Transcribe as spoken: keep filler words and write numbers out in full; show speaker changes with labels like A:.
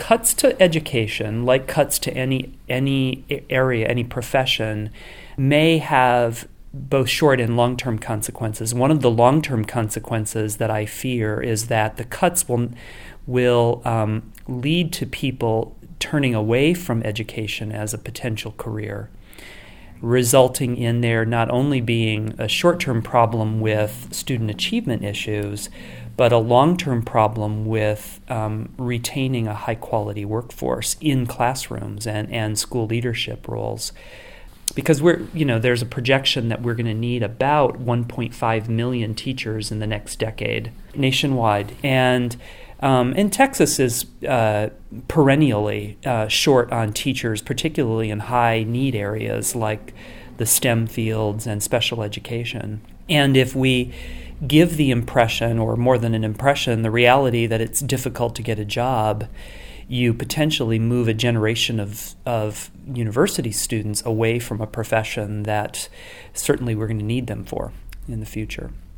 A: cuts to education, like cuts to any any area, any profession, may have both short and long-term consequences. One of the long-term consequences that I fear is that the cuts will will um, lead to people turning away from education as a potential career, resulting in there not only being a short-term problem with student achievement issues, but a long-term problem with um, retaining a high-quality workforce in classrooms and, and school leadership roles. Because we're, you know, there's a projection that we're going to need about one point five million teachers in the next decade nationwide. And Um, and Texas is uh, perennially uh, short on teachers, particularly in high-need areas like the STEM fields and special education. And if we give the impression, or more than an impression, the reality that it's difficult to get a job, you potentially move a generation of, of university students away from a profession that certainly we're going to need them for in the future.